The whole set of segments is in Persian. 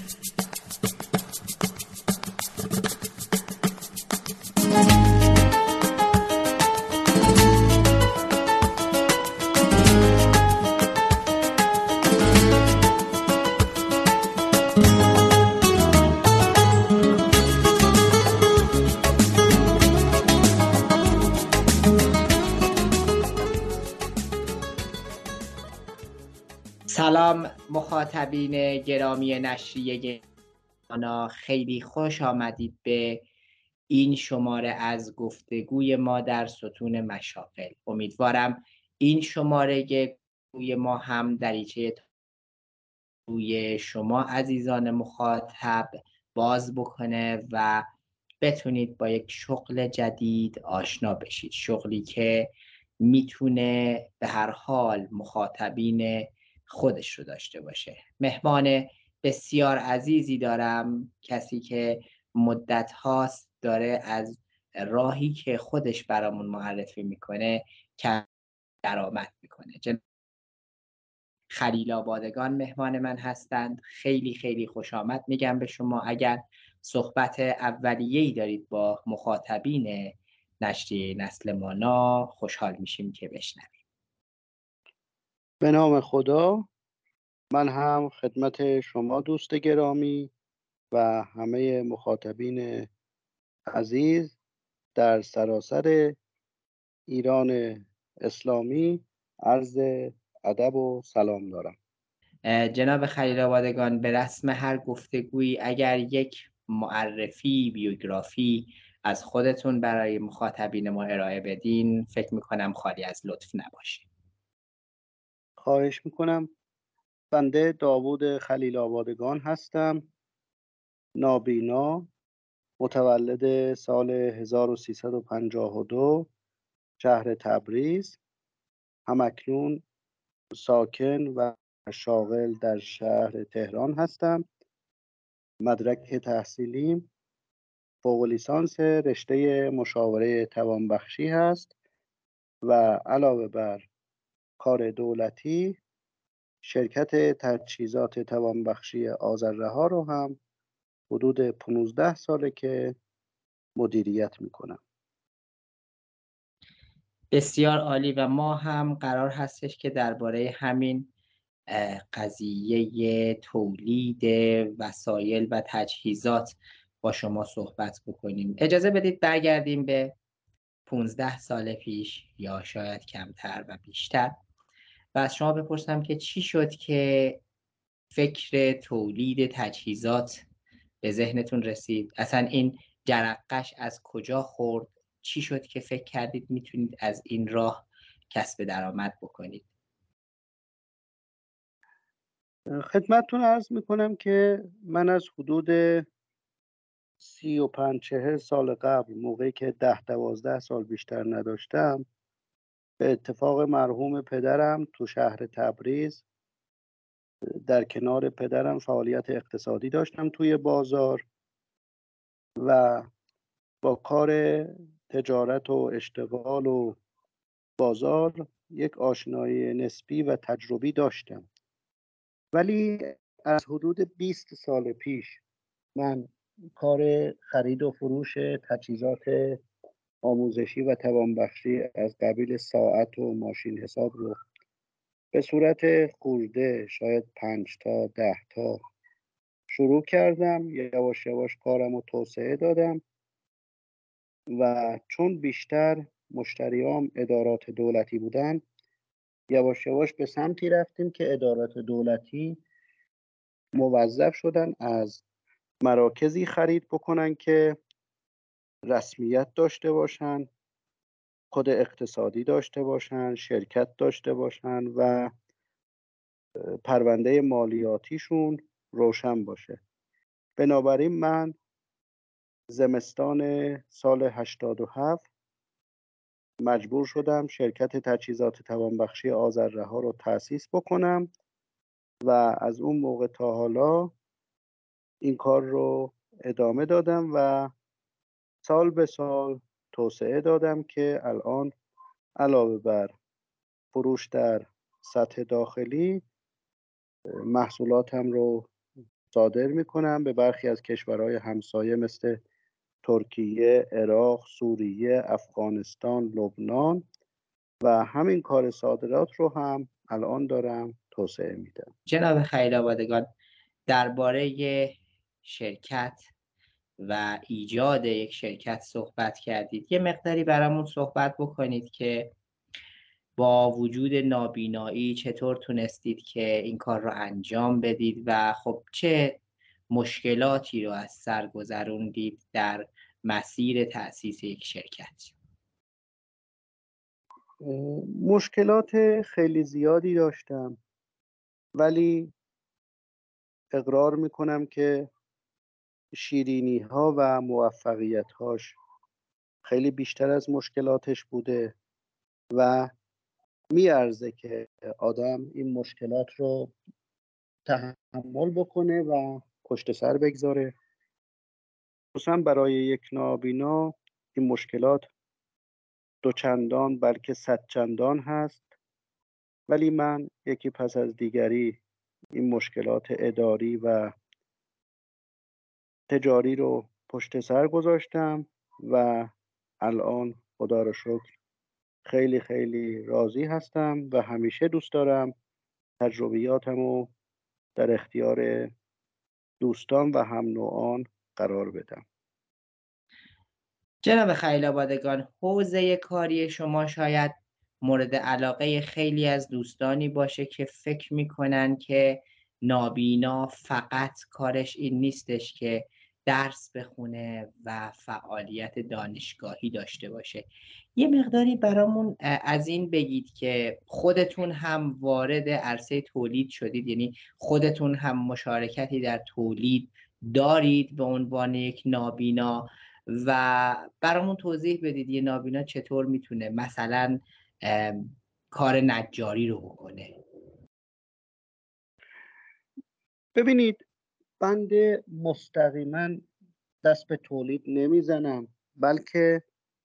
سلام مخاطبین گرامی نشریه گرانا، خیلی خوش آمدید به این شماره از گفتگوی ما در ستون مشاغل. امیدوارم این شماره گفتگوی ما هم دریچه روی شما عزیزان مخاطب باز بکنه و بتونید با یک شغل جدید آشنا بشید، شغلی که میتونه به هر حال مخاطبین خودش رو داشته باشه. مهمان بسیار عزیزی دارم، کسی که مدت هاست داره از راهی که خودش برامون معرفی میکنه که درآمد میکنه. خلیل آبادگان مهمان من هستند. خیلی خیلی خوش آمد میگم به شما. اگر صحبت اولیه‌ای دارید با مخاطبین نشریه نسل مانا، خوشحال میشیم که بشنویم. به نام خدا، من هم خدمت شما دوست گرامی و همه مخاطبین عزیز در سراسر ایران اسلامی عرض ادب و سلام دارم. جناب خلیل آبادگان، به رسم هر گفتگویی اگر یک معرفی بیوگرافی از خودتون برای مخاطبین ما ارائه بدین، فکر میکنم خالی از لطف نباشه. خواهش میکنم. بنده داوود خلیل آبادگان هستم، نابینا، متولد سال 1352 شهر تبریز، همکنون ساکن و شاغل در شهر تهران هستم. مدرک تحصیلیم فوق لیسانس رشته مشاوره توانبخشی هست و علاوه بر کار دولتی شرکت تجهیزات توانبخشی آذررها رو هم حدود 15 ساله که مدیریت میکنم. بسیار عالی. و ما هم قرار هستش که درباره همین قضیه تولید وسایل و تجهیزات با شما صحبت بکنیم. اجازه بدید برگردیم به 15 سال پیش یا شاید کمتر و بیشتر و از شما بپرسم که چی شد که فکر تولید تجهیزات به ذهنتون رسید؟ اصلا این جرقش از کجا خورد؟ چی شد که فکر کردید میتونید از این راه کسب درآمد بکنید؟ خدمتتون عرض میکنم که من از حدود 35-40 سال قبل، موقعی که 10-12 سال بیشتر نداشتم، به اتفاق مرحوم پدرم تو شهر تبریز در کنار پدرم فعالیت اقتصادی داشتم توی بازار و با کار تجارت و اشتغال و بازار یک آشنایی نسبی و تجربی داشتم. ولی از حدود 20 سال پیش من کار خرید و فروش تجهیزات آموزشی و توانبخشی از قبیل ساعت و ماشین حساب رو به صورت خورده، شاید 5 تا 10 تا شروع کردم. یواش یواش کارم رو توسعه دادم و چون بیشتر مشتریام ادارات دولتی بودن، یواش یواش به سمتی رفتیم که ادارات دولتی موظف شدن از مراکزی خرید بکنن که رسمیت داشته باشن، کد اقتصادی داشته باشن، شرکت داشته باشن و پرونده مالیاتیشون روشن باشه. بنابراین من زمستان سال 87 مجبور شدم شرکت تجهیزات توانبخشی آذررها رو تأسیس بکنم و از اون موقع تا حالا این کار رو ادامه دادم و سال به سال توسعه دادم که الان علاوه بر فروش در سطح داخلی، محصولاتم رو صادر میکنم به برخی از کشورهای همسایه مثل ترکیه، عراق، سوریه، افغانستان، لبنان و همین کار صادرات رو هم الان دارم توسعه میدم. جناب خلیل‌آبادگان، درباره شرکت و ایجاد یک شرکت صحبت کردید. یه مقداری برامون صحبت بکنید که با وجود نابینایی چطور تونستید که این کار رو انجام بدید و خب چه مشکلاتی رو از سر گذروندید در مسیر تأسیس یک شرکت؟ مشکلات خیلی زیادی داشتم، ولی اقرار میکنم که شیرینی ها و موفقیت هاش خیلی بیشتر از مشکلاتش بوده و میارزه که آدم این مشکلات رو تحمل بکنه و پشت سر بگذاره. خصوصا برای یک نابینا این مشکلات دوچندان بلکه صدچندان هست، ولی من یکی پس از دیگری این مشکلات اداری و تجاری رو پشت سر گذاشتم و الان خدا رو شکر خیلی خیلی راضی هستم و همیشه دوست دارم تجربیاتم رو در اختیار دوستان و هم نوعان قرار بدم. جناب خلیل‌آبادگان، حوزه کاری شما شاید مورد علاقه خیلی از دوستانی باشه که فکر میکنن که نابینا فقط کارش این نیستش که درس بخونه و فعالیت دانشگاهی داشته باشه. یه مقداری برامون از این بگید که خودتون هم وارد عرصه تولید شدید، یعنی خودتون هم مشارکتی در تولید دارید به عنوان یک نابینا، و برامون توضیح بدید یه نابینا چطور میتونه مثلا کار نجاری رو بکنه. ببینید، بنده مستقیما دست به تولید نمیزنم، بلکه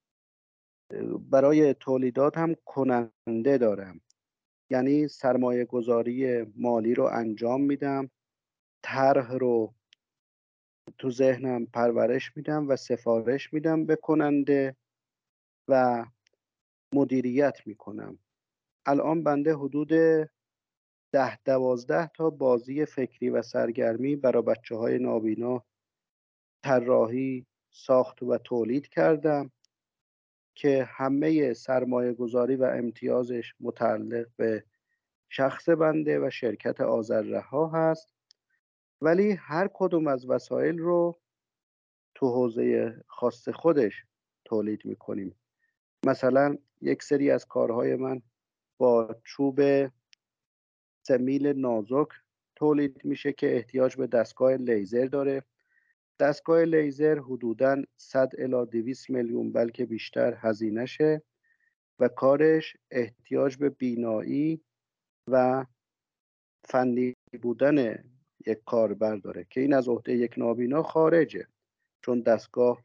برای تولیدات هم کننده دارم. یعنی سرمایه گذاری مالی رو انجام میدم، طرح رو تو ذهنم پرورش میدم و سفارش میدم به کننده و مدیریت میکنم. الان بنده حدود 10-12 تا بازی فکری و سرگرمی برای بچه های نابینا طراحی، ساخت و تولید کردم که همه سرمایه گذاری و امتیازش متعلق به شخص بنده و شرکت آذررها هست، ولی هر کدوم از وسایل رو تو حوزه خاص خودش تولید میکنیم. مثلا یک سری از کارهای من با چوب سمیل نازک تولید میشه که احتیاج به دستگاه لیزر داره. دستگاه لیزر حدوداً 100 الی 200 میلیون بلکه بیشتر هزینهشه و کارش احتیاج به بینایی و فنی بودن یک کاربر داره که این از عهده یک نابینا خارجه، چون دستگاه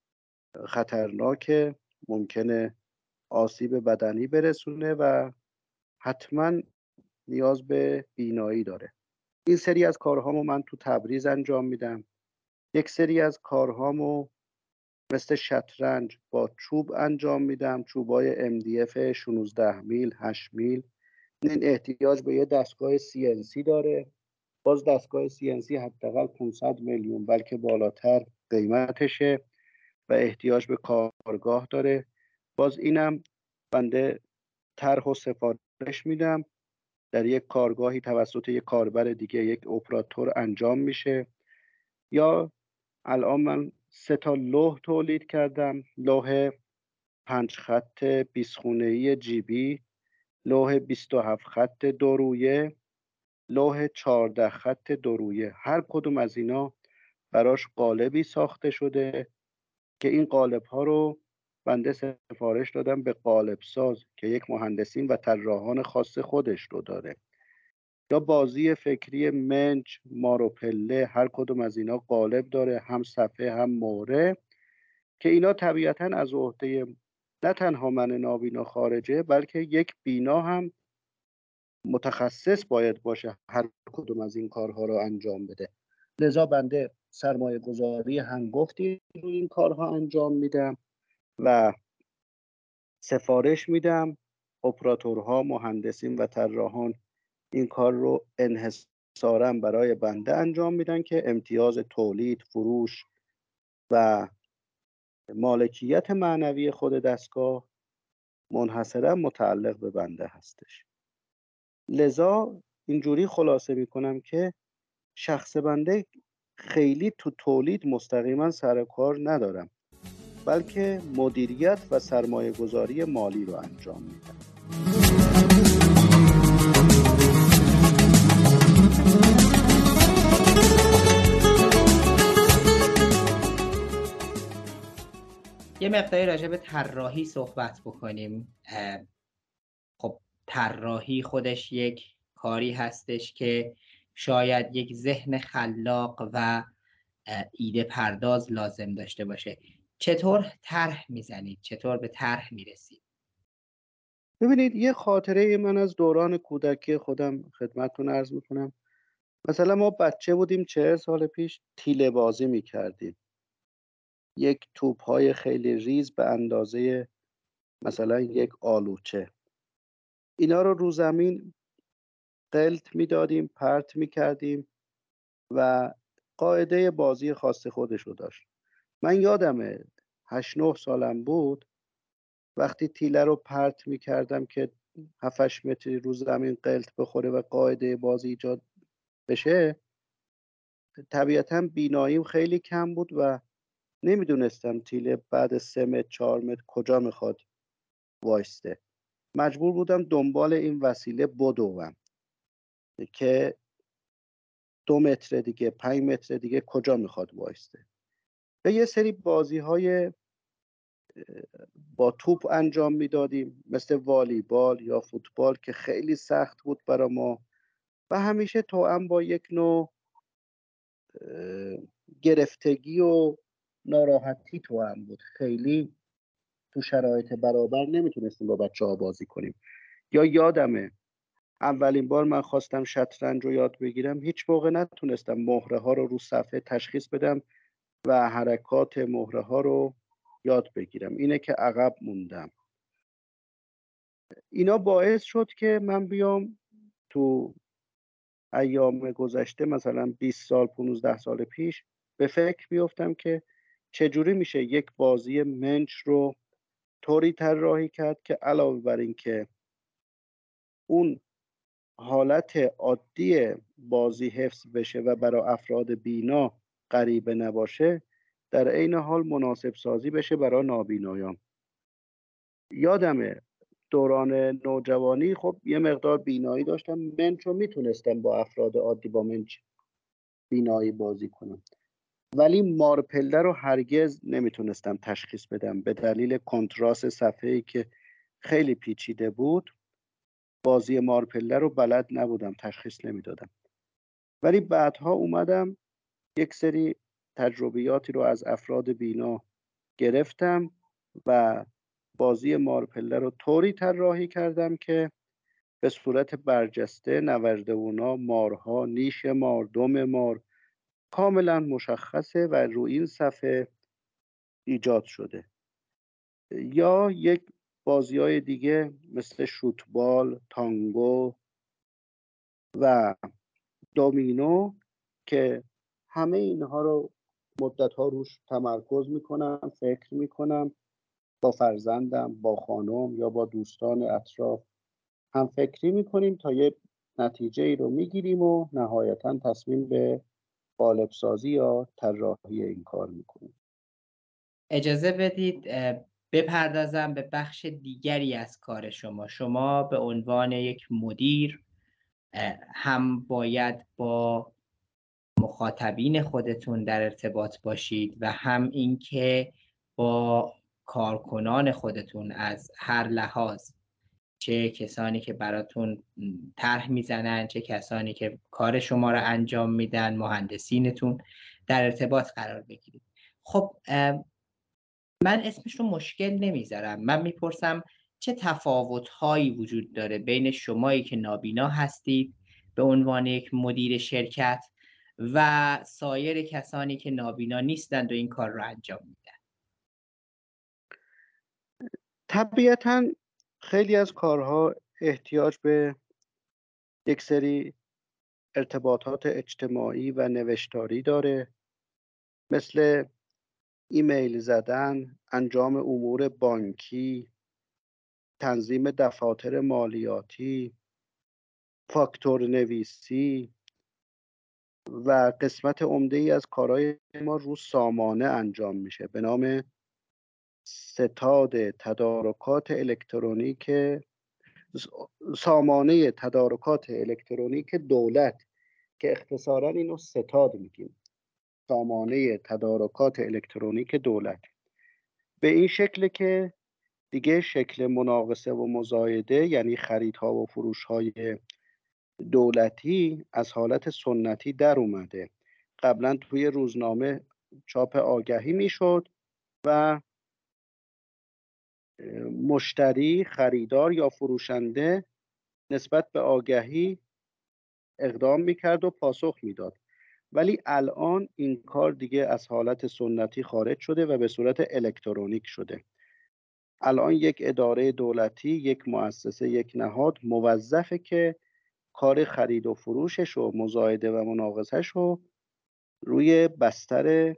خطرناکه، ممکنه آسیب بدنی برسونه و حتما نیاز به بینایی داره. این سری از کارهامو من تو تبریز انجام میدم. یک سری از کارهامو مثل شطرنج با چوب انجام میدم، چوبای MDF 16 میل 8 میل. این احتیاج به یه دستگاه CNC داره. باز دستگاه CNC حداقل 500 میلیون بلکه بالاتر قیمتشه و احتیاج به کارگاه داره. باز اینم بنده طرح و سفارش میدم، در یک کارگاهی توسط یک کاربر دیگه، یک اپراتور انجام میشه. یا الان من 3 تا لوح تولید کردم، لوح 5 خط 20 خونه‌ای GB، لوح 27 خط دورویه، لوح 14 خط دورویه. هر کدوم از اینا براش قالبی ساخته شده که این قالب ها رو بنده سفارش دادم به قالب ساز که یک مهندسین و طراحان خاص خودش رو داره. یا بازی فکری منچ، ماروپله، هر کدوم از اینا قالب داره، هم صفحه هم مهره، که اینا طبیعتاً از عهده نه تنها من نابینا خارجه، بلکه یک بینا هم متخصص باید باشه هر کدوم از این کارها رو انجام بده. لذا بنده سرمایه گذاری هنگفتی روی این کارها انجام میدم و سفارش میدم. اپراتورها، مهندسین و طراحان این کار رو انحصاراً برای بنده انجام میدن که امتیاز تولید، فروش و مالکیت معنوی خود دستگاه منحصراً متعلق به بنده هستش. لذا اینجوری خلاصه میکنم که شخص بنده خیلی تو تولید مستقیما سر کار ندارم، بلکه مدیریت و سرمایه گذاری مالی رو انجام میدم. یه مقداری راجع به طراحی صحبت بکنیم. خب طراحی خودش یک کاری هستش که شاید یک ذهن خلاق و ایده پرداز لازم داشته باشه. چطور طرح میزنید؟ چطور به طرح میرسید؟ ببینید، یه خاطره من از دوران کودکی خودم خدمتتون عرض میکنم. مثلا ما بچه بودیم 40 سال پیش تیله بازی میکردیم. یک توپ‌های خیلی ریز به اندازه مثلا یک آلوچه، اینا رو زمین قلت میدادیم، پرت میکردیم و قاعده بازی خاص خودش رو داشت. من یادمه 8-9 سالم بود، وقتی تیله رو پرت میکردم که 7-8 متری رو زمین قلت بخوره و قاعده بازی ایجاد بشه، طبیعتا بیناییم خیلی کم بود و نمیدونستم تیله بعد 3 متر 4 متر کجا میخواد وایسته. مجبور بودم دنبال این وسیله بدوم که 2 متر دیگه، 5 متر دیگه کجا میخواد وایسته. و یه سری بازی های با توپ انجام میدادیم، مثل والیبال یا فوتبال که خیلی سخت بود برای ما و همیشه توأم با یک نوع گرفتگی و ناراحتی توأم بود. خیلی تو شرایط برابر نمیتونستیم با بچه ها بازی کنیم. یا یادمه اولین بار من خواستم شطرنج رو یاد بگیرم، هیچ موقع نتونستم مهره ها رو صفحه تشخیص بدم و حرکات مهره ها رو یاد بگیرم. اینه که عقب موندم. اینا باعث شد که من بیام تو ایام گذشته، مثلا 20 سال 15 سال پیش، به فکر بیفتم که چجوری میشه یک بازی منچ رو طوری طراحی کرد که علاوه بر این که اون حالت عادی بازی حفظ بشه و برای افراد بینا غریبه نباشه، در عین حال مناسب سازی بشه برای نابینایان. یادمه دوران نوجوانی خب یه مقدار بینایی داشتم، منچ رو میتونستم با افراد عادی با منچ بینایی بازی کنم، ولی مارپله رو هرگز نمیتونستم تشخیص بدم به دلیل کنتراست صفحه‌ای که خیلی پیچیده بود. بازی مارپله رو بلد نبودم، تشخیص نمیدادم. ولی بعدها اومدم یک سری تجربیاتی رو از افراد بینا گرفتم و بازی مارپله رو طوری طراحی کردم که به صورت برجسته نوردونا، مارها، نیش مار، دم مار کاملا مشخصه و روی این صفحه ایجاد شده. یا یک بازی‌های دیگه مثل شوتبال، تانگو و دومینو که همه اینها رو مدت‌ها روش تمرکز میکنم، فکر میکنم، با فرزندم، با خانم یا با دوستان اطراف هم فکری میکنیم تا یه نتیجه ای رو میگیریم و نهایتا تصمیم به قالب سازی یا طراحی این کار میکنیم. اجازه بدید بپردازم به بخش دیگری از کار شما. شما به عنوان یک مدیر هم باید با مخاطبین خودتون در ارتباط باشید و هم اینکه با کارکنان خودتون از هر لحاظ، چه کسانی که براتون طرح میزنن، چه کسانی که کار شما رو انجام میدن، مهندسینتون، در ارتباط قرار بگیرید. خب من اسمش رو مشکل نمیذارم، من میپرسم چه تفاوت‌هایی وجود داره بین شمایی که نابینا هستید به عنوان یک مدیر شرکت و سایر کسانی که نابینا نیستند و این کار رو انجام میدن؟ طبیعتاً خیلی از کارها احتیاج به یک سری ارتباطات اجتماعی و نوشتاری داره، مثل ایمیل زدن، انجام امور بانکی، تنظیم دفاتر مالیاتی، فاکتور نویسی و قسمت عمده‌ای از کارهای ما رو سامانه انجام میشه به نام ستاد تدارکات الکترونیک، سامانه تدارکات الکترونیک دولت که اختصارا اینو ستاد میگیم، سامانه تدارکات الکترونیک دولت. به این شکل که دیگه شکل مناقصه و مزایده، یعنی خریدها و فروشهای دولتی، از حالت سنتی در اومده. قبلا توی روزنامه چاپ آگهی میشد و مشتری، خریدار یا فروشنده نسبت به آگهی اقدام میکرد و پاسخ میداد. ولی الان این کار دیگه از حالت سنتی خارج شده و به صورت الکترونیک شده. الان یک اداره دولتی، یک مؤسسه، یک نهاد موظفه که کار خرید و فروشش و مزایده و مناقصهش رو روی بستر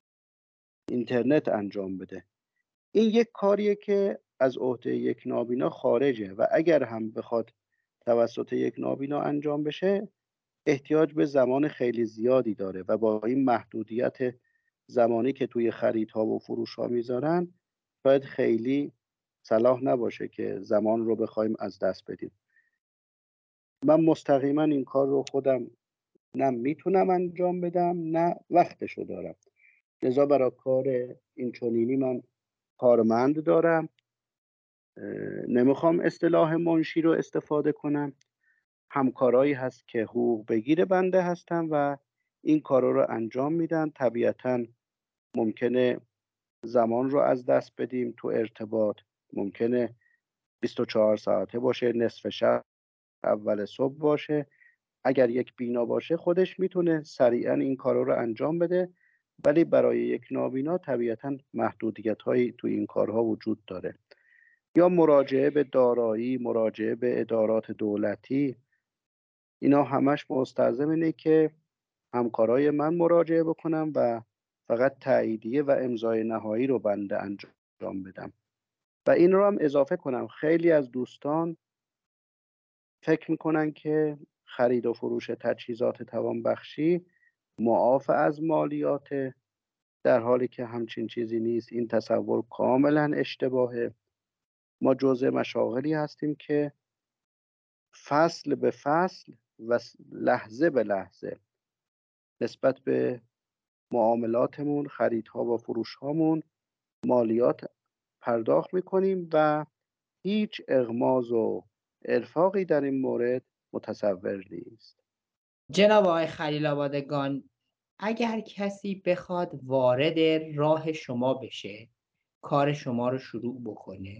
اینترنت انجام بده. این یک کاریه که از عهده یک نابینا خارجه و اگر هم بخواد توسط یک نابینا انجام بشه احتیاج به زمان خیلی زیادی داره و با این محدودیت زمانی که توی خریدها و فروشها میذارن شاید خیلی صلاح نباشه که زمان رو بخوایم از دست بدیم. من مستقیما این کار رو خودم نه میتونم انجام بدم نه وقتشو دارم، لذا برای کار این چنینی من کارمند دارم. نمیخوام اصطلاح منشی رو استفاده کنم، همکارایی هست که حقوق بگیر بنده هستن و این کارا رو انجام میدن. طبیعتاً ممکنه زمان رو از دست بدیم تو ارتباط، ممکنه 24 ساعته باشه، نصف شب، اول صبح باشه. اگر یک بینا باشه خودش میتونه سریعا این کارا رو انجام بده، ولی برای یک نابینا طبیعتاً محدودیت هایی تو این کارها وجود داره. یا مراجعه به دارایی، مراجعه به ادارات دولتی، اینا همش مستلزم اینه که همکارای من مراجعه بکنم و فقط تاییدیه و امضای نهایی رو بنده انجام بدم. و این رو هم اضافه کنم، خیلی از دوستان فکر میکنن که خرید و فروش تجهیزات توانبخشی معاف از مالیات، در حالی که همچین چیزی نیست. این تصور کاملا اشتباهه. ما جزء مشاغلی هستیم که فصل به فصل و لحظه به لحظه نسبت به معاملاتمون، خریدها و فروشهامون مالیات پرداخت میکنیم و هیچ اغماض و ارفاقی در این مورد متصور نیست. جناب آقای خلیل آبادگان، اگر کسی بخواد وارد راه شما بشه، کار شما رو شروع بکنه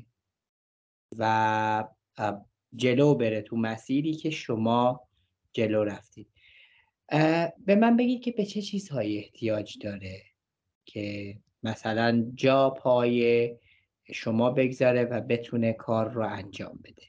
و جلو بره تو مسیری که شما جلو رفتید، به من بگید که به چه چیزهایی احتیاج داره که مثلا جا پای شما بگذاره و بتونه کار رو انجام بده؟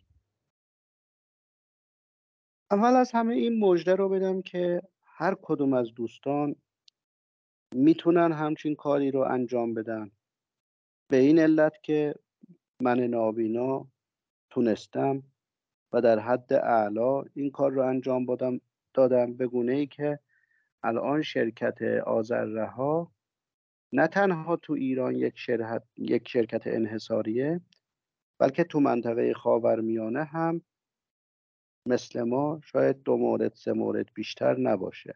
اول از همه این مژده رو بدم که هر کدوم از دوستان میتونن همچین کاری رو انجام بدن، به این علت که من نابینا تونستم و در حد اعلا این کار رو انجام دادم، به گونه‌ای که الان شرکت آذررها نه تنها تو ایران یک شرکت انحصاریه، بلکه تو منطقه خاورمیانه هم مثل ما شاید 2 مورد 3 مورد بیشتر نباشه.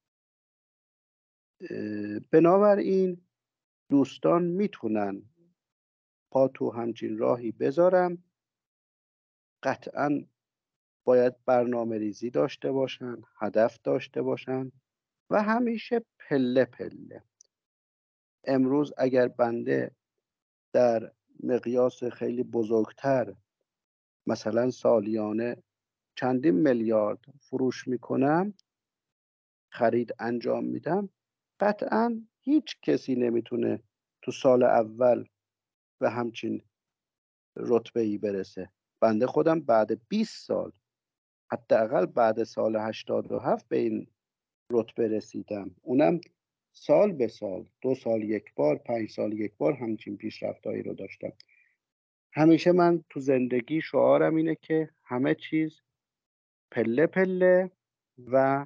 بنابراین دوستان میتونن پا تو همچین راهی بذارن. قطعاً باید برنامه ریزی داشته باشن، هدف داشته باشن و همیشه پله پله. امروز اگر بنده در مقیاس خیلی بزرگتر مثلا سالیانه چندین میلیارد فروش میکنم، خرید انجام میدم، قطعا هیچ کسی نمیتونه تو سال اول به همچین رتبه‌ای برسه. بنده خودم بعد 20 سال، حداقل بعد سال 87 به این رتبه رسیدم، اونم سال به سال، 2 سال یک بار، 5 سال یک بار همچین پیشرفتایی رو داشتم. همیشه من تو زندگی شعارم اینه که همه چیز پله پله و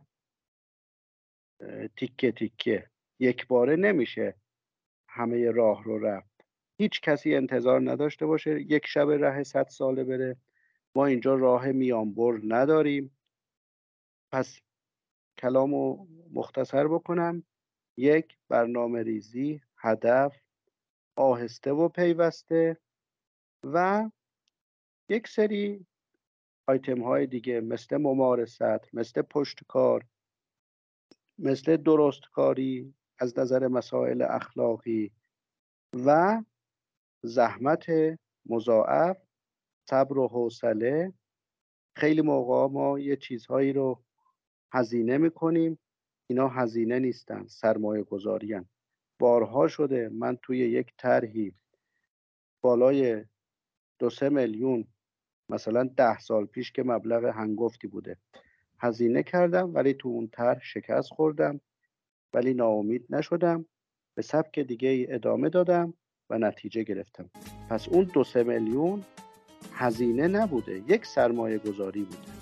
تیکه تیکه، یک باره نمیشه همه راه رو رفت. هیچ کسی انتظار نداشته باشه یک شب ره 100 ساله بره. ما اینجا راه میانبر نداریم. پس کلامو مختصر بکنم، یک، برنامه ریزی، هدف، آهسته و پیوسته، و یک سری آیتم های دیگه مثل ممارست، مثل پشتکار، مثل درستکاری از نظر مسائل اخلاقی و زحمت مضاعف، صبر و حوصله. خیلی موقع ما یه چیزهایی رو هزینه میکنیم، اینا هزینه نیستن، سرمایه گذاری هن. بارها شده من توی یک طرحی بالای 2-3 میلیون، مثلا 10 سال پیش که مبلغ هنگفتی بوده، هزینه کردم، ولی تو اون طرح شکست خوردم، ولی ناامید نشدم، به سبک دیگه ای ادامه دادم و نتیجه گرفتم. پس اون 2-3 میلیون هزینه نبوده، یک سرمایه گذاری بوده.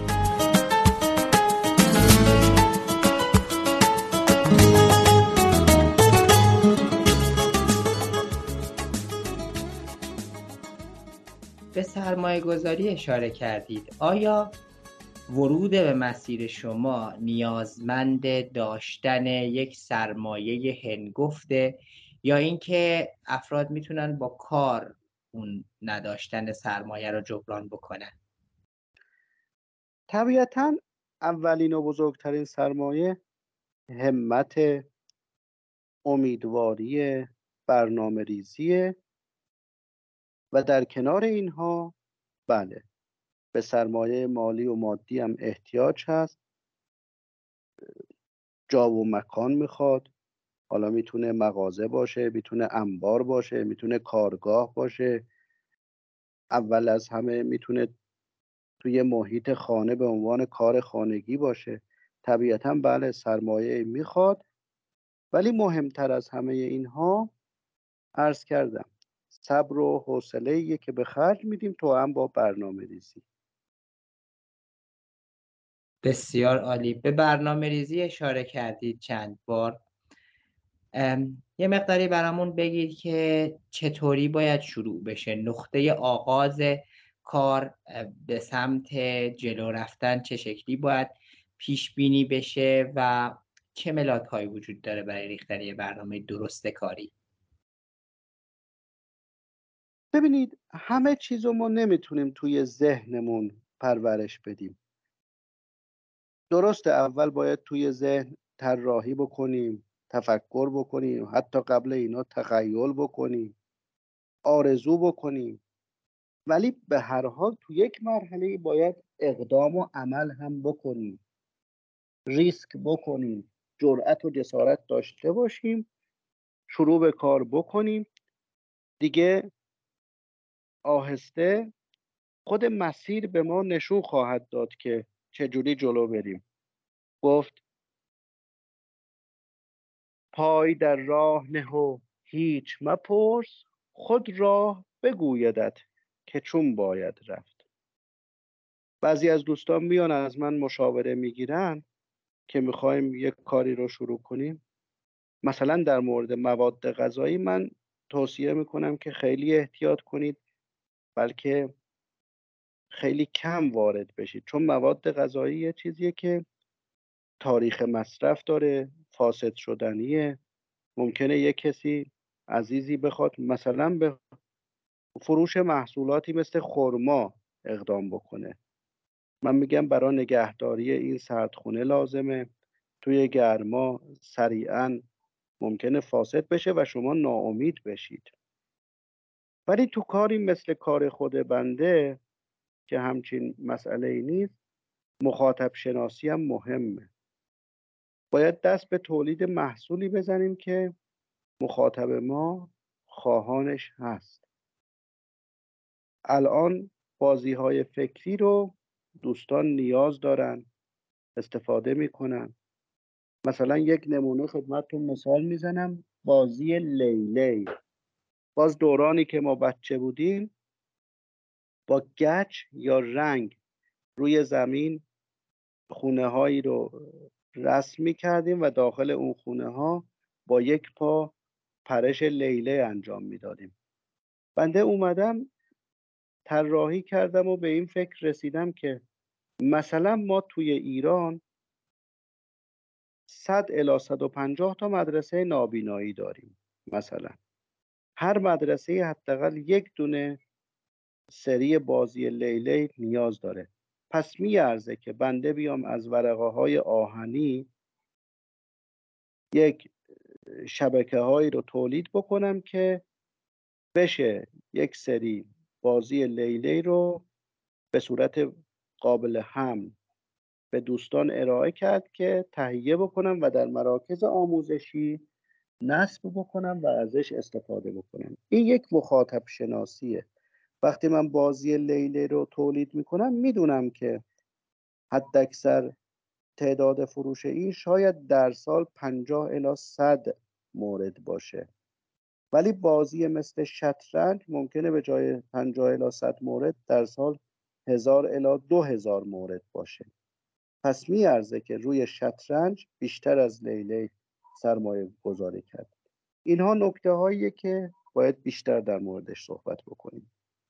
به سرمایه گذاری اشاره کردید. آیا ورود به مسیر شما نیازمند داشتن یک سرمایه هنگفته، یا اینکه افراد میتونن با کار اون نداشتن سرمایه رو جبران بکنن؟ طبیعتاً اولین و بزرگترین سرمایه همت، امیدواری، برنامه ریزیه، و در کنار اینها بله به سرمایه مالی و مادی هم احتیاج هست. جا و مکان میخواد، حالا میتونه مغازه باشه، میتونه انبار باشه، میتونه کارگاه باشه، اول از همه میتونه توی محیط خانه به عنوان کار خانگی باشه. طبیعتاً بله سرمایه میخواد، ولی مهمتر از همه اینها عرض کردم صبر و حوصله‌ایه که به خرج میدیم تو هم با برنامه ریزی. بسیار عالی. به برنامه ریزی اشاره کردید چند بار. یه مقداری برامون بگید که چطوری باید شروع بشه، نقطه آغاز کار به سمت جلو رفتن چه شکلی باید پیش بینی بشه و چه ملاک هایی وجود داره برای ریختن یه برنامه درست کاری؟ ببینید همه چیزو ما نمیتونیم توی ذهنمون پرورش بدیم. درسته اول باید توی ذهن طراحی بکنیم، تفکر بکنیم، حتی قبل اینا تخیل بکنیم، آرزو بکنیم، ولی به هر حال تو یک مرحله باید اقدام و عمل هم بکنیم، ریسک بکنیم، جرأت و جسارت داشته باشیم، شروع به کار بکنیم. دیگه آهسته خود مسیر به ما نشون خواهد داد که چجوری جلو بریم. گفت پای در راه نه و هیچ مپرس، خود راه بگویدت که چون باید رفت. بعضی از دوستان میان از من مشاوره میگیرن که میخوایم یک کاری رو شروع کنیم. مثلا در مورد مواد غذایی من توصیه میکنم که خیلی احتیاط کنید، بلکه خیلی کم وارد بشید، چون مواد غذایی یه چیزیه که تاریخ مصرف داره، فاسد شدنیه. ممکنه یک کسی عزیزی بخواد مثلا به فروش محصولاتی مثل خرما اقدام بکنه. من میگم برای نگهداری این سردخونه لازمه، توی گرما سریعا ممکنه فاسد بشه و شما ناامید بشید. ولی تو کاری مثل کار خود بنده که همچین مسئله ای نیست، مخاطب شناسی هم مهمه. باید دست به تولید محصولی بزنیم که مخاطب ما خواهانش هست. الان بازی‌های فکری رو دوستان نیاز دارن، استفاده میکنن. مثلا یک نمونه خدمتتون مثال میزنم، بازی لیلی. باز دورانی که ما بچه بودیم با گچ یا رنگ روی زمین خونه هایی رو رسم میکردیم و داخل اون خونه ها با یک پا پرش لیلی انجام میدادیم. بنده اومدم طراحی کردم و به این فکر رسیدم که مثلا ما توی ایران 100 الی 150 تا مدرسه نابینایی داریم. مثلا هر مدرسه حداقل یک دونه سری بازی لیلی نیاز داره. پس میارزه که بنده بیام از ورقه های آهنی یک شبکه هایی رو تولید بکنم که بشه یک سری بازی لیلی رو به صورت قابل حمل به دوستان ارائه کرد که تهیه بکنم و در مراکز آموزشی نصب بکنم و ازش استفاده بکنم. این یک مخاطب شناسیه. وقتی من بازی لیلی رو تولید میکنم میدونم که حداکثر تعداد فروش این شاید در سال 50 الی 100 مورد باشه، ولی بازی مثل شطرنج ممکنه به جای 50 الی 100 مورد در سال 1000 الی 2000 مورد باشه. پس میارزه که روی شطرنج بیشتر از لیلی سرمایه گذاری کرد. اینها نکته هاییه که باید بیشتر در موردش صحبت بکنیم.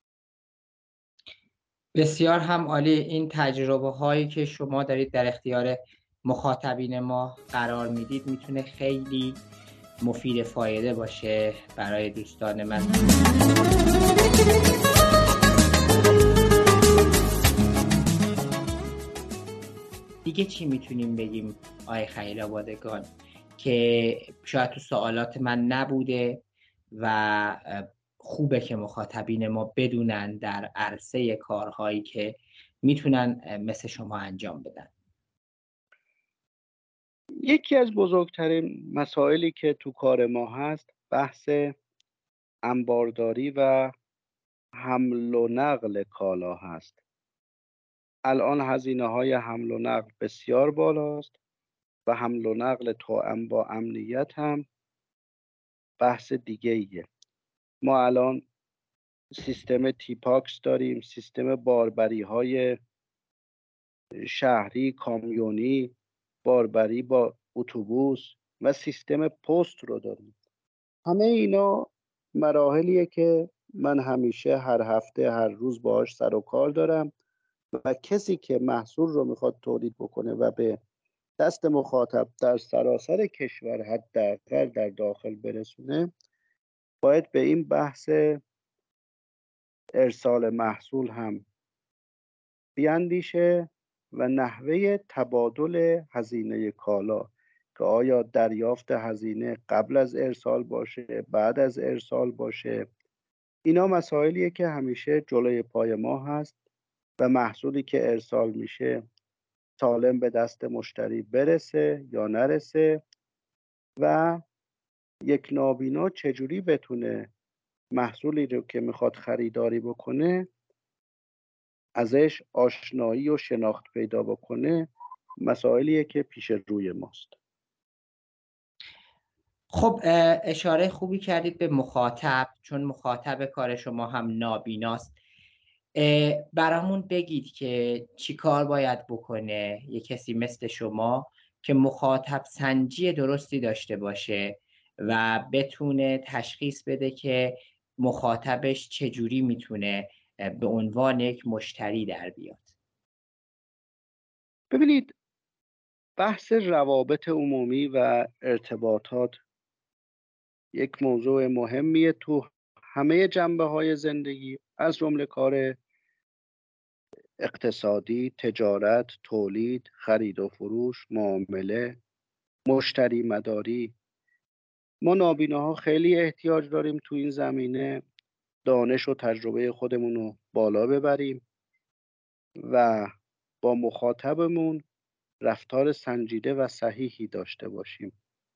بسیار هم عالی. این تجربه هایی که شما دارید در اختیار مخاطبین ما قرار میدید میتونه خیلی مفید فایده باشه برای دوستان من. دیگه چی میتونیم بگیم آقای خلیل آبادگان که شاید تو سوالات من نبوده و خوبه که مخاطبین ما بدونن در عرصه کارهایی که میتونن مثل شما انجام بدن؟ یکی از بزرگترین مسائلی که تو کار ما هست بحث انبارداری و حمل و نقل کالا هست. الان هزینه های حمل و نقل بسیار بالاست و حمل و نقل توأم با امنیت هم بحث دیگه ایه. ما الان سیستم تیپاکس داریم، سیستم باربری های شهری، کامیونی، باربری با اتوبوس و سیستم پست رو داریم. همه اینا مراحلیه که من همیشه هر هفته هر روز باهاش سر و کار دارم و کسی که محصول رو میخواد تولید بکنه و به دست مخاطب در سراسر کشور حداقل در داخل برسونه باید به این بحث ارسال محصول هم بیاندیشه و نحوه تبادل هزینه کالا که آیا دریافت هزینه قبل از ارسال باشه بعد از ارسال باشه، اینا مسائلیه که همیشه جلوی پای ما هست و محصولی که ارسال میشه سالم به دست مشتری برسه یا نرسه و یک نابینا چجوری بتونه محصولی رو که میخواد خریداری بکنه ازش آشنایی و شناخت پیدا بکنه، مسائلیه که پیش روی ماست. خب اشاره خوبی کردید به مخاطب، چون مخاطب کار شما هم نابیناست. برامون بگید که چی کار باید بکنه یک کسی مثل شما که مخاطب سنجی درستی داشته باشه و بتونه تشخیص بده که مخاطبش چجوری میتونه به عنوان یک مشتری در بیاد. ببینید، بحث روابط عمومی و ارتباطات یک موضوع مهمیه تو همه جنبه‌های زندگی، از جمله کار اقتصادی، تجارت، تولید، خرید و فروش، معامله، مشتری مداری. ما نابیناها خیلی احتیاج داریم تو این زمینه دانش و تجربه خودمون رو بالا ببریم و با مخاطبمون رفتار سنجیده و صحیحی داشته باشیم،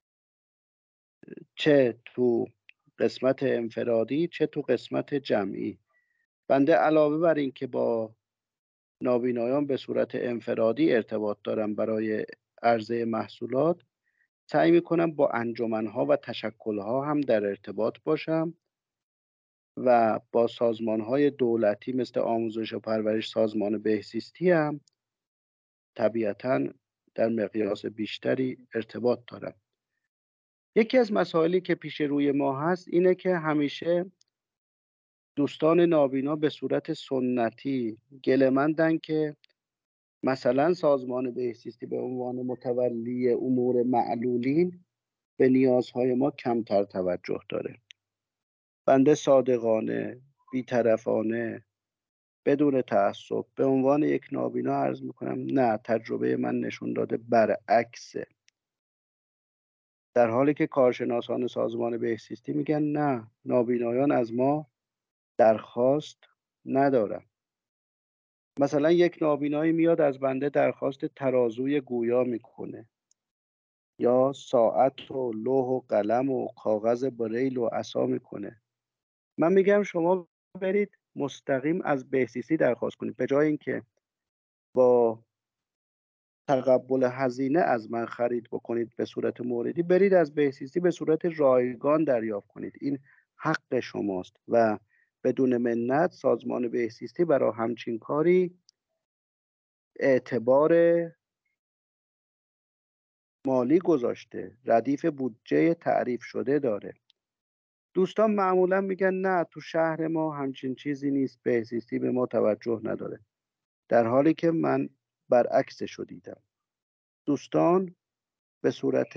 چه تو قسمت انفرادی چه تو قسمت جمعی. بنده علاوه بر این که با نابینایان به صورت انفرادی ارتباط دارم برای عرضه محصولات، سعی میکنم با انجمنها و تشکلها هم در ارتباط باشم و با سازمانهای دولتی مثل آموزش و پرورش، سازمان بهزیستی هم طبیعتاً در مقیاس بیشتری ارتباط دارم. یکی از مسائلی که پیش روی ما هست اینه که همیشه دوستان نابینا به صورت سنتی گله‌مندن که مثلا سازمان بهزیستی به عنوان متولی امور معلولین به نیازهای ما کمتر توجه داره. بنده صادقانه، بی‌طرفانه، بدون تعصب به عنوان یک نابینا عرض میکنم نه، تجربه من نشون داده برعکسه. در حالی که کارشناسان سازمان بهزیستی میگن نه، نابینایان از ما درخواست ندارن. مثلا یک نابینایی میاد از بنده درخواست ترازوی گویا میکنه، یا ساعت و لوح و قلم و کاغذ بریل و عصا میکنه. من میگم شما برید مستقیم از بهزیستی درخواست کنید، به جای اینکه با تقبل هزینه از من خرید بکنید به صورت موردی، برید از بهزیستی به صورت رایگان دریافت کنید. این حق شماست و بدون منت سازمان بهزیستی برای همچین کاری اعتبار مالی گذاشته، ردیف بودجه تعریف شده داره. دوستان معمولا میگن نه، تو شهر ما همچین چیزی نیست، بهزیستی به ما توجه نداره، در حالی که من برعکسشو دیدم. دوستان به صورت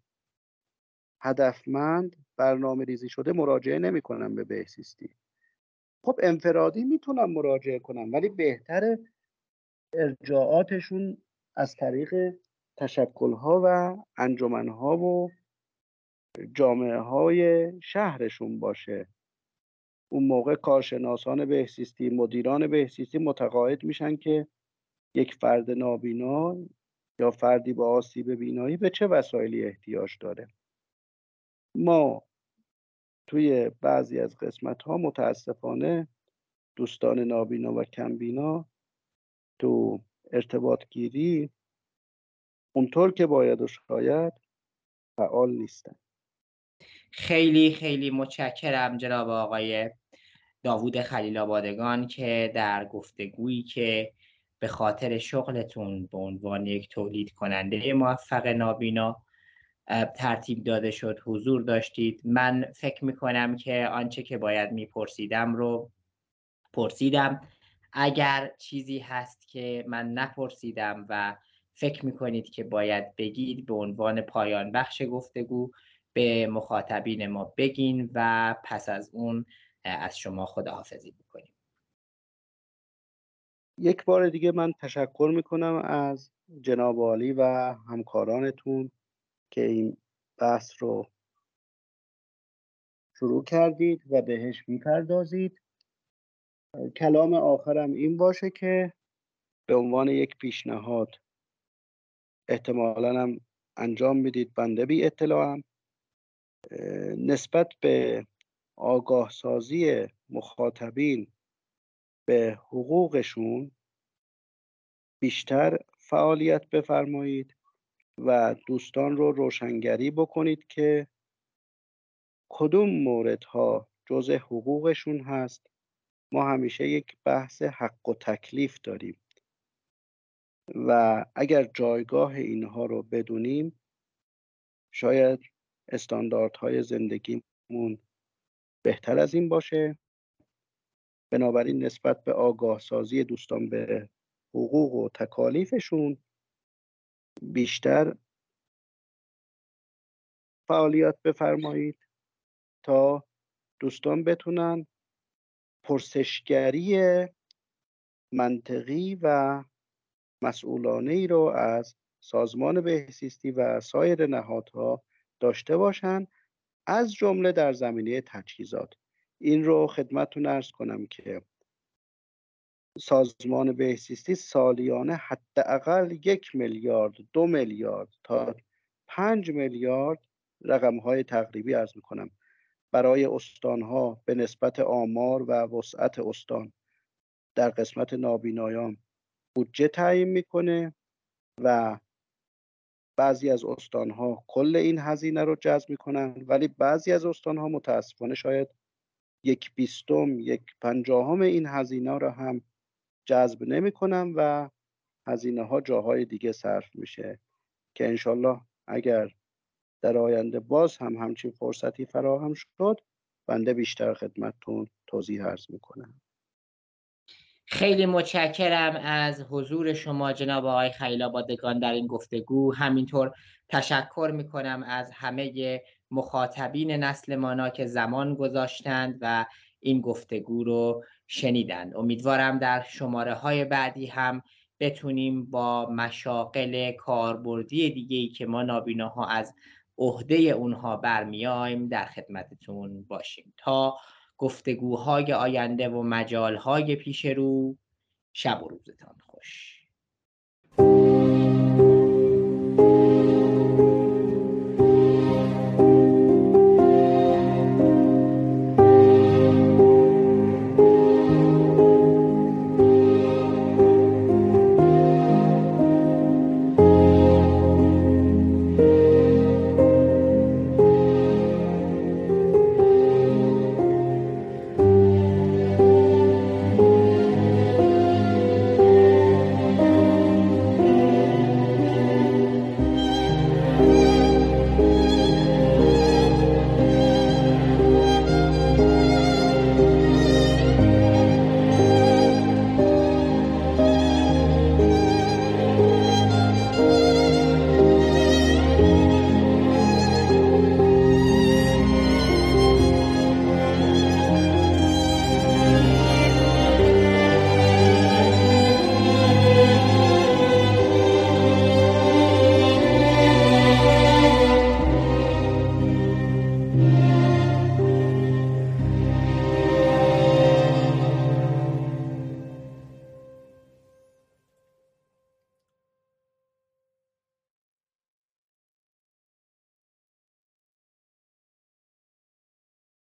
هدفمند برنامه ریزی شده مراجعه نمی کنم به بهزیستی. خب انفرادی میتونم مراجعه کنم، ولی بهتره ارجاعاتشون از طریق تشکلها و انجمنها و جامعه های شهرشون باشه. اون موقع کارشناسان بهزیستی، مدیران بهزیستی متقاعد میشن که یک فرد نابینا یا فردی با آسیب بینایی به چه وسایلی احتیاج داره. ما توی بعضی از قسمت‌ها متاسفانه دوستان نابینا و کمبینا تو ارتباط گیری اونطور که باید و شاید فعال نیستن. خیلی خیلی متشکرم جناب آقای داوود خلیل آبادگان که در گفتگویی که به خاطر شغلتون به عنوان یک تولید کننده موفق نابینا ترتیب داده شد حضور داشتید. من فکر میکنم که آنچه که باید میپرسیدم رو پرسیدم. اگر چیزی هست که من نپرسیدم و فکر میکنید که باید بگید به عنوان پایان بخش گفتگو به مخاطبین ما بگین و پس از اون از شما خداحافظی میکنیم. یک بار دیگه من تشکر میکنم از جناب عالی و همکارانتون که این بحث رو شروع کردید و بهش میپردازید. کلام آخرم این باشه که به عنوان یک پیشنهاد احتمالاً هم انجام میدید، بنده بی اطلاعم، نسبت به آگاه سازی مخاطبین به حقوقشون بیشتر فعالیت بفرمایید و دوستان رو روشنگری بکنید که کدوم موردها جزء حقوقشون هست. ما همیشه یک بحث حق و تکلیف داریم و اگر جایگاه اینها رو بدونیم شاید استانداردهای زندگیمون بهتر از این باشه. بنابراین نسبت به آگاه سازی دوستان به حقوق و تکالیفشون بیشتر فعالیت بفرمایید تا دوستان بتونن پرسشگری منطقی و مسئولانه ای رو از سازمان بهزیستی و سایر نهادها داشته باشند، از جمله در زمینه تجهیزات. این رو خدمتتون عرض کنم که سازمان بهزیستی سالیانه حداقل 1 میلیارد 2 میلیارد تا 5 میلیارد رقم‌های تقریبی عرض می‌کنم برای استان‌ها به نسبت آمار و وسعت استان در قسمت نابینایان بودجه تعیین میکنه و بعضی از استان‌ها کل این هزینه رو جذب میکنن، ولی بعضی از استان‌ها متاسفانه شاید 1/20 1/50 این هزینه رو هم جذب نمیکنن و هزینه ها جاهای دیگه صرف میشه که انشالله اگر در آینده باز هم همچین فرصتی فراهم شد بنده بیشتر خدمتتون توضیح عرض میکنم. خیلی متشکرم از حضور شما جناب آقای خلیل‌آبادگان در این گفتگو. همینطور تشکر میکنم از همه مخاطبین نسل مانا که زمان گذاشتند و این گفتگو رو شنیدند. امیدوارم در شماره‌های بعدی هم بتونیم با مشاغل کاربردی دیگه‌ای که ما نابیناها از عهده اونها برمیایم در خدمتتون باشیم. تا گفتگوهای آینده و مجالهای پیش رو، شب و روزتان خوش.